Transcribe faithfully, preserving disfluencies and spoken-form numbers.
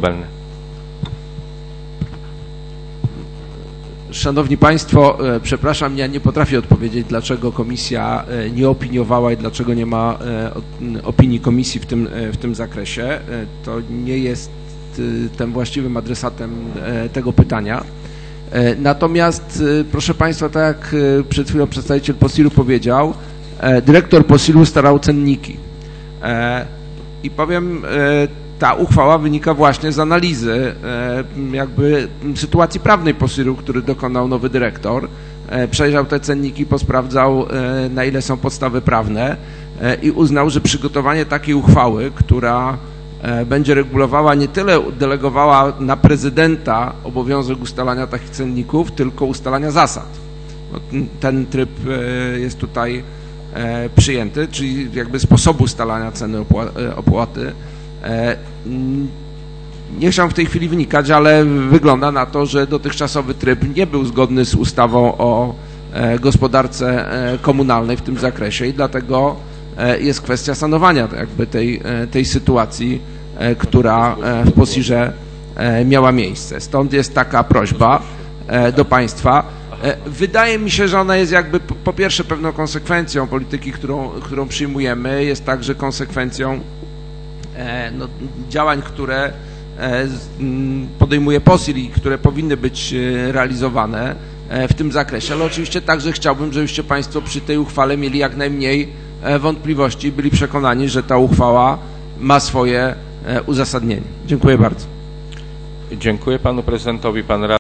Belny. Szanowni Państwo, przepraszam, ja nie potrafię odpowiedzieć, dlaczego komisja nie opiniowała i dlaczego nie ma opinii komisji w tym, w tym zakresie. To nie jest tym właściwym adresatem tego pytania. Natomiast, proszę Państwa, tak jak przed chwilą przedstawiciel Posilu powiedział, dyrektor Posilu starał cenniki. I powiem, ta uchwała wynika właśnie z analizy jakby sytuacji prawnej Posilu, który dokonał nowy dyrektor. Przejrzał te cenniki, posprawdzał, na ile są podstawy prawne i uznał, że przygotowanie takiej uchwały, która będzie regulowała, nie tyle delegowała na prezydenta obowiązek ustalania takich cenników, tylko ustalania zasad. Ten tryb jest tutaj przyjęty, czyli jakby sposobu ustalania ceny opłaty. Nie chciałem w tej chwili wnikać, ale wygląda na to, że dotychczasowy tryb nie był zgodny z ustawą o gospodarce komunalnej w tym zakresie i dlatego jest kwestia sanowania jakby tej, tej sytuacji, która w Posirze miała miejsce. Stąd jest taka prośba do Państwa. Wydaje mi się, że ona jest jakby po pierwsze pewną konsekwencją polityki, którą, którą przyjmujemy, jest także konsekwencją no, działań, które podejmuje Posil i które powinny być realizowane w tym zakresie, ale oczywiście także chciałbym, żebyście Państwo przy tej uchwale mieli jak najmniej wątpliwości i byli przekonani, że ta uchwała ma swoje uzasadnienie. Dziękuję bardzo. Dziękuję Panu Prezydentowi. Pan